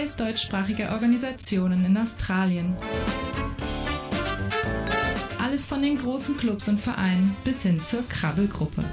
deutschsprachige Organisationen in Australien. Alles von den großen Clubs und Vereinen bis hin zur Krabbelgruppe.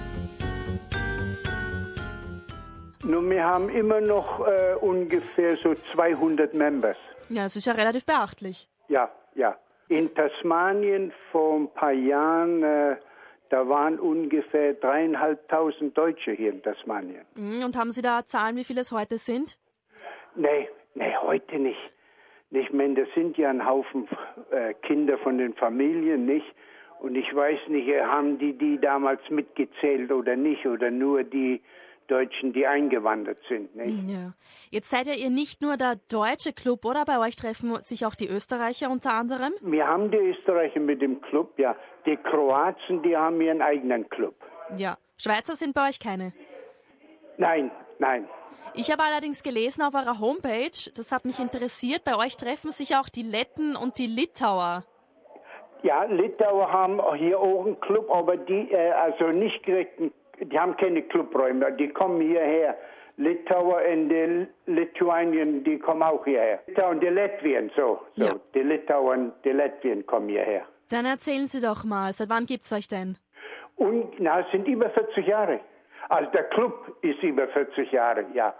Nun, wir haben immer noch ungefähr so 200 Members. Ja, das ist ja relativ beachtlich. Ja. In Tasmanien vor ein paar Jahren, da waren ungefähr 3.500 Deutsche hier in Tasmanien. Und haben Sie da Zahlen, wie viele es heute sind? Nee, heute nicht. Ich meine, das sind ja ein Haufen Kinder von den Familien, nicht? Und ich weiß nicht, haben die damals mitgezählt oder nicht, oder nur die Deutschen, die eingewandert sind, nicht? Ja. Jetzt seid ja ihr nicht nur der deutsche Club, oder? Bei euch treffen sich auch die Österreicher unter anderem? Wir haben die Österreicher mit dem Club, ja. Die Kroaten, die haben ihren eigenen Club. Ja. Schweizer sind bei euch keine? Nein. Ich habe allerdings gelesen auf eurer Homepage, das hat mich interessiert, bei euch treffen sich auch die Letten und die Litauer. Ja, Litauer haben hier auch einen Club, aber die, also nicht direkt, die haben keine Clubräume, die kommen hierher. Litauer und die Lituanien, die kommen auch hierher. Und die Latviern, so. Ja. Die Litauer und die Latviern kommen hierher. Dann erzählen Sie doch mal, seit wann gibt's euch denn? Und, es sind über 40 Jahre. Also der Club ist über 40 Jahre, ja.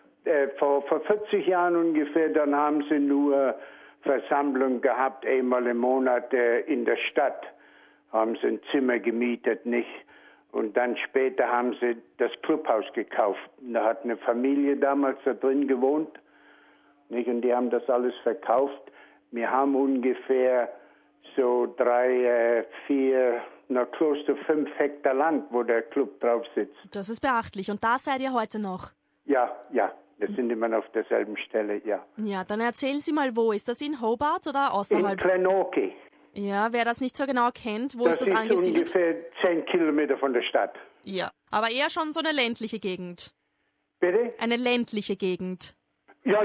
Vor 40 Jahren ungefähr, dann haben sie nur Versammlung gehabt, einmal im Monat in der Stadt. Haben sie ein Zimmer gemietet, nicht? Und dann später haben sie das Clubhaus gekauft. Da hat eine Familie damals da drin gewohnt, nicht? Und die haben das alles verkauft. Wir haben ungefähr so 3, 4, close to 5 Hektar Land, wo der Club drauf sitzt. Das ist beachtlich. Und da seid ihr heute noch? Ja. Wir sind immer auf derselben Stelle, ja. Ja, dann erzählen Sie mal, wo ist das, in Hobart oder außerhalb? In Glenorchy. Ja, wer das nicht so genau kennt, wo ist das angesiedelt? Das ist ungefähr 10 Kilometer von der Stadt. Ja, aber eher schon so eine ländliche Gegend. Bitte? Eine ländliche Gegend. Ja.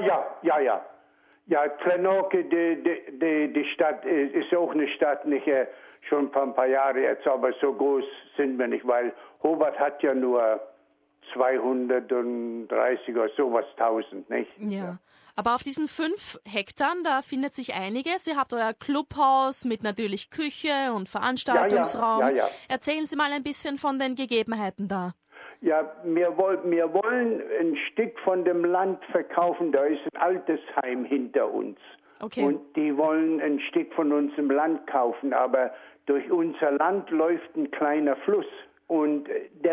Ja, Glenorchy, die Stadt ist auch eine Stadt, nicht schon ein paar Jahre jetzt, aber so groß sind wir nicht, weil Hobart hat ja nur 230 oder sowas 1000, nicht? Ja. Aber auf diesen 5 Hektar, da findet sich einiges. Ihr habt euer Clubhaus mit natürlich Küche und Veranstaltungsraum. Ja. Erzählen Sie mal ein bisschen von den Gegebenheiten da. Ja, wir wollen ein Stück von dem Land verkaufen. Da ist ein Altersheim hinter uns. Okay. Und die wollen ein Stück von unserem Land kaufen. Aber durch unser Land läuft ein kleiner Fluss. Und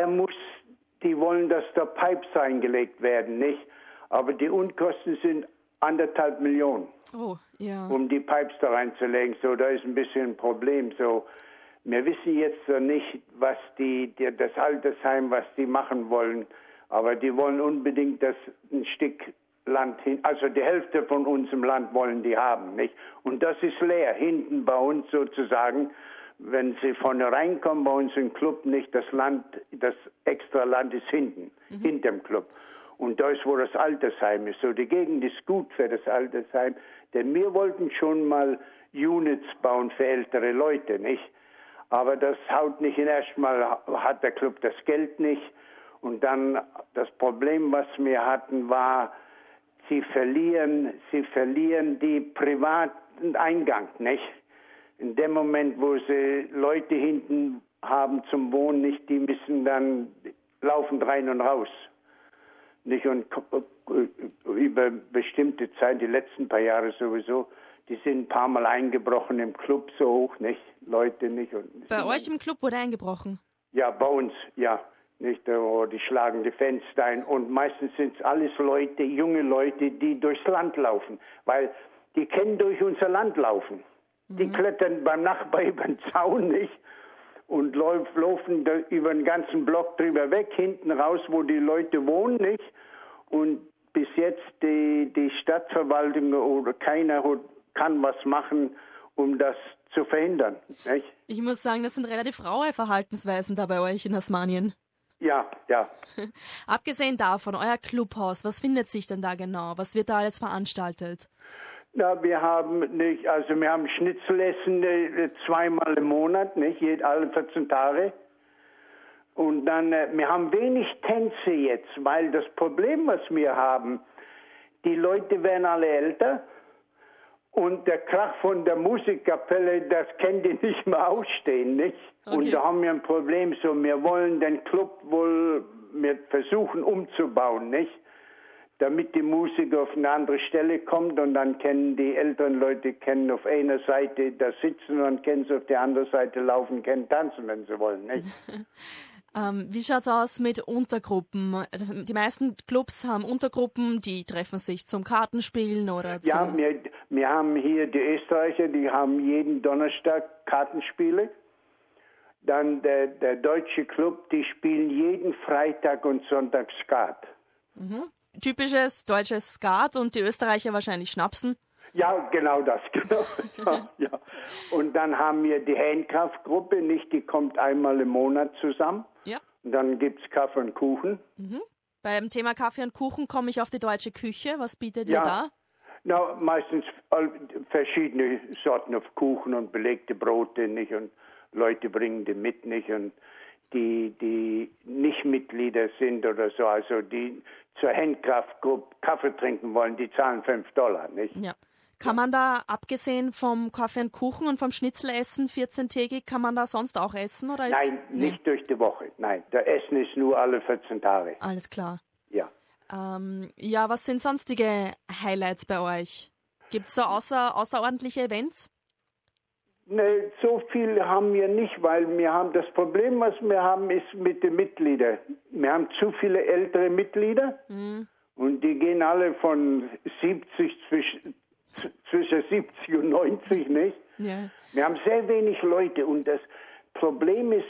die wollen, dass da Pipes eingelegt werden, nicht? Aber die Unkosten sind 1,5 Millionen. Oh, ja. Um die Pipes da reinzulegen. So, da ist ein bisschen ein Problem. So, wir wissen jetzt nicht, was das Altersheim, was die machen wollen. Aber die wollen unbedingt ein Stück Land hin, also die Hälfte von unserem Land wollen die haben, nicht? Und das ist leer, hinten bei uns sozusagen. Wenn Sie vorne reinkommen bei uns im Club, nicht das extra Land ist hinten, hinterm Club. Und da ist, wo das Altersheim ist. So, die Gegend ist gut für das Altersheim, denn wir wollten schon mal Units bauen für ältere Leute, nicht? Aber das haut nicht hin. Erstmal hat der Club das Geld nicht. Und dann das Problem, was wir hatten, war, sie verlieren die privaten Eingang, nicht? In dem Moment, wo sie Leute hinten haben zum Wohnen, nicht, die müssen dann laufen rein und raus. Nicht? Und über bestimmte Zeit, die letzten paar Jahre sowieso, die sind ein paar Mal eingebrochen im Club so hoch, nicht? Leute nicht. Und bei euch im Club wurde eingebrochen? Ja, bei uns, ja. Nicht? Die schlagen die Fenster ein. Und meistens sind es alles Leute, junge Leute, die durchs Land laufen. Weil die können durch unser Land laufen. Die klettern beim Nachbar über den Zaun, nicht? Und laufen über den ganzen Block drüber weg, hinten raus, wo die Leute wohnen, nicht? Und bis jetzt die Stadtverwaltung oder keiner kann was machen, um das zu verhindern, nicht? Ich muss sagen, das sind relativ raue Verhaltensweisen da bei euch in Tasmanien. Ja. Abgesehen davon, euer Clubhaus, was findet sich denn da genau? Was wird da alles veranstaltet? Ja, wir haben Schnitzelessen 2-mal im Monat, nicht? Alle 14 Tage. Und dann, wir haben wenig Tänze jetzt, weil das Problem, was wir haben, die Leute werden alle älter und der Krach von der Musikkapelle, das können die nicht mehr ausstehen, nicht? Okay. Und da haben wir ein Problem, so wir wollen den Club wohl versuchen umzubauen, nicht? Damit die Musik auf eine andere Stelle kommt und dann können die älteren Leute auf einer Seite da sitzen und dann können sie auf der anderen Seite laufen, können tanzen, wenn sie wollen, nicht? Wie schaut's aus mit Untergruppen? Die meisten Clubs haben Untergruppen, die treffen sich zum Kartenspielen oder zum... Ja, wir haben hier die Österreicher, die haben jeden Donnerstag Kartenspiele. Dann der deutsche Club, die spielen jeden Freitag und Sonntag Skat. Mhm. Typisches deutsches Skat und die Österreicher wahrscheinlich Schnapsen. Ja, genau das, genau. Ja. Und dann haben wir die Handkraftgruppe, nicht? Die kommt einmal im Monat zusammen. Ja. Und dann gibt's Kaffee und Kuchen. Mhm. Beim Thema Kaffee und Kuchen komme ich auf die deutsche Küche. Was bietet ihr da? Na, meistens verschiedene Sorten auf Kuchen und belegte Brote, nicht? Und Leute bringen die mit, nicht? Und die nicht Mitglieder sind oder so, also die zur Handkraftgruppe Kaffee trinken wollen, die zahlen $5, nicht? Ja. Kann man da, abgesehen vom Kaffee und Kuchen und vom Schnitzelessen 14-tägig, kann man da sonst auch essen? Oder Nein, nicht durch die Woche. Nein, der Essen ist nur alle 14 Tage. Alles klar. Ja. Ja, was sind sonstige Highlights bei euch? Gibt es da außerordentliche Events? Ne, so viel haben wir nicht, weil wir haben das Problem, was wir haben, ist mit den Mitgliedern. Wir haben zu viele ältere Mitglieder und die gehen alle von 70 zwischen 70 und 90, nicht? Ja. Wir haben sehr wenig Leute und das Problem ist,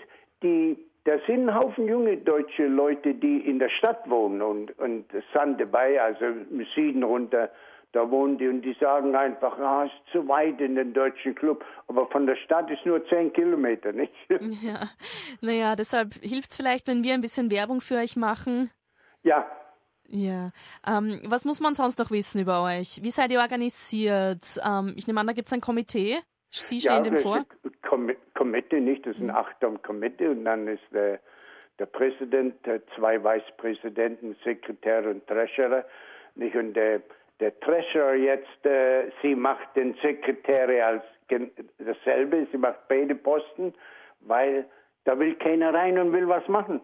da sind ein Haufen junge deutsche Leute, die in der Stadt wohnen und sind dabei, also im Süden runter, da wohnen die und die sagen einfach, es ist zu weit in den deutschen Club, aber von der Stadt ist nur 10 Kilometer, nicht? Ja, naja, deshalb hilft es vielleicht, wenn wir ein bisschen Werbung für euch machen. Ja. Ja, was muss man sonst noch wissen über euch? Wie seid ihr organisiert? Ich nehme an, da gibt es ein Komitee. Sie stehen dem vor? Komitee nicht, das ist ein 8-Komitee und dann ist der Präsident, 2 Vicepräsidenten, Sekretär und Treasurer, nicht? Und der Treasurer jetzt, sie macht den Sekretär als dasselbe, sie macht beide Posten, weil da will keiner rein und will was machen.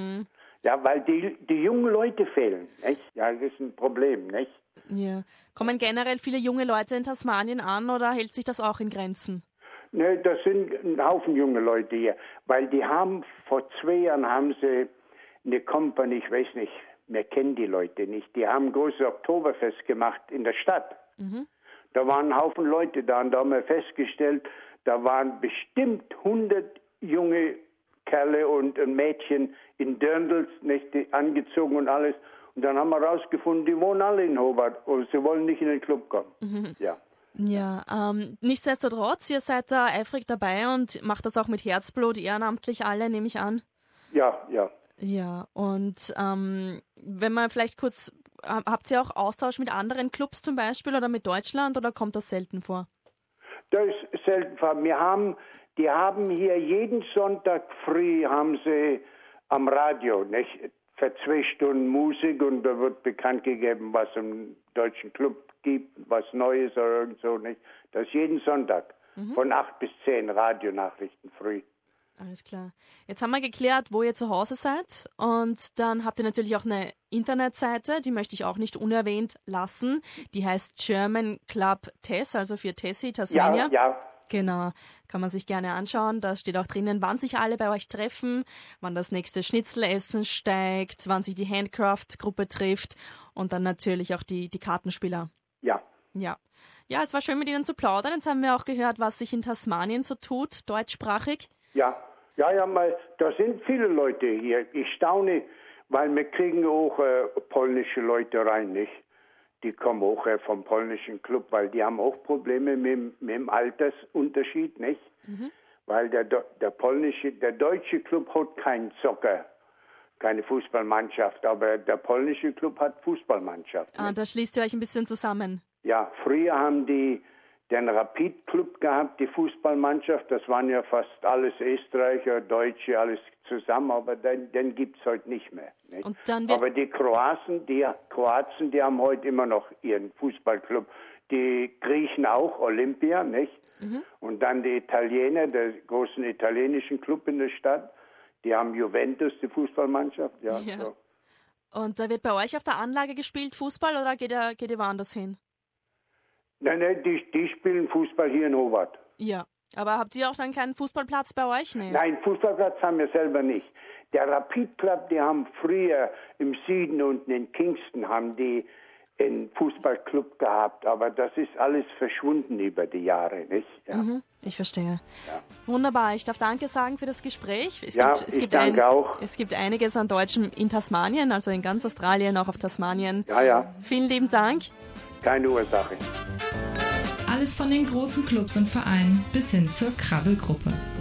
Ja, weil die jungen Leute fehlen, nicht? Ja, das ist ein Problem, nicht? Ja. Kommen generell viele junge Leute in Tasmanien an oder hält sich das auch in Grenzen? Ne, das sind ein Haufen junge Leute hier, weil die haben, vor 2 Jahren haben sie eine Company, ich weiß nicht, wir kennen die Leute nicht, die haben ein großes Oktoberfest gemacht in der Stadt. Da waren ein Haufen Leute da und da haben wir festgestellt, da waren bestimmt 100 junge Kerle und Mädchen in Dirndls, nicht, angezogen und alles. Und dann haben wir rausgefunden, die wohnen alle in Hobart und sie wollen nicht in den Club kommen. Ja. Ja, nichtsdestotrotz, ihr seid da eifrig dabei und macht das auch mit Herzblut, ehrenamtlich alle, nehme ich an. Ja. Ja, und wenn man vielleicht kurz, habt ihr auch Austausch mit anderen Clubs zum Beispiel oder mit Deutschland oder kommt das selten vor? Das ist selten vor. Die haben hier jeden Sonntag früh haben sie am Radio, nicht? Für 2 Stunden Musik und da wird bekannt gegeben, was im deutschen Club gibt, was Neues oder irgend so, nicht? Das ist jeden Sonntag von 8 bis 10 Radionachrichten früh. Alles klar. Jetzt haben wir geklärt, wo ihr zu Hause seid und dann habt ihr natürlich auch eine Internetseite, die möchte ich auch nicht unerwähnt lassen. Die heißt German Club Tess, also für Tessie, Tasmania. Ja. Genau, kann man sich gerne anschauen. Da steht auch drinnen, wann sich alle bei euch treffen, wann das nächste Schnitzelessen steigt, wann sich die Handcraft-Gruppe trifft und dann natürlich auch die Kartenspieler. Ja. Ja, es war schön mit Ihnen zu plaudern. Jetzt haben wir auch gehört, was sich in Tasmanien so tut, deutschsprachig. Ja, mal, da sind viele Leute hier. Ich staune, weil wir kriegen auch polnische Leute rein, nicht? Die kommen auch vom polnischen Club, weil die haben auch Probleme mit dem Altersunterschied, nicht? Weil der deutsche Club hat keinen Soccer, keine Fußballmannschaft, aber der polnische Club hat Fußballmannschaft. Da schließt ihr euch ein bisschen zusammen. Ja, früher haben die den Rapid-Club gehabt, die Fußballmannschaft. Das waren ja fast alles Österreicher, Deutsche, alles zusammen, aber den gibt es heute nicht mehr. Nicht? Und dann aber die Kroaten, die haben heute immer noch ihren Fußballclub. Die Griechen auch, Olympia, nicht? Und dann die Italiener, der großen italienischen Club in der Stadt, die haben Juventus, die Fußballmannschaft. Ja. So. Und da wird bei euch auf der Anlage gespielt Fußball oder geht ihr woanders hin? Nein, die spielen Fußball hier in Hobart. Ja, aber habt ihr auch dann keinen Fußballplatz bei euch? Nee. Nein, Fußballplatz haben wir selber nicht. Der Rapid Club, die haben früher im Süden unten in Kingston haben die einen Fußballclub gehabt, aber das ist alles verschwunden über die Jahre, nicht? Ja. Ich verstehe. Ja. Wunderbar, ich darf Danke sagen für das Gespräch. Es gibt einiges an Deutschen in Tasmanien, also in ganz Australien, auch auf Tasmanien. Ja. Vielen lieben Dank. Keine Ursache. Alles von den großen Clubs und Vereinen bis hin zur Krabbelgruppe.